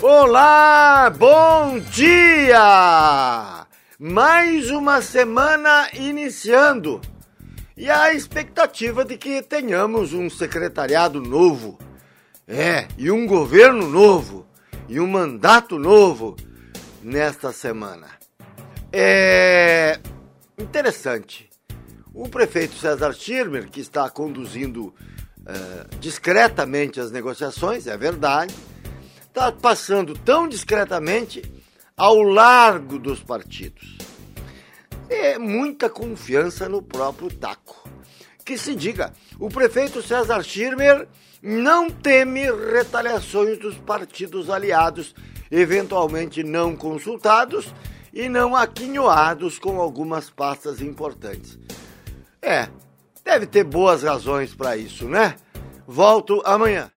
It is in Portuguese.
Olá, bom dia! Mais uma semana iniciando e a expectativa de que tenhamos um secretariado novo, e um governo novo e um mandato novo nesta semana. É interessante. O prefeito César Schirmer, que está conduzindo discretamente as negociações, é verdade, está passando tão discretamente ao largo dos partidos. É muita confiança no próprio taco. Que se diga, o prefeito César Schirmer não teme retaliações dos partidos aliados, eventualmente não consultados e não aquinhoados com algumas pastas importantes. Deve ter boas razões para isso, né? Volto amanhã.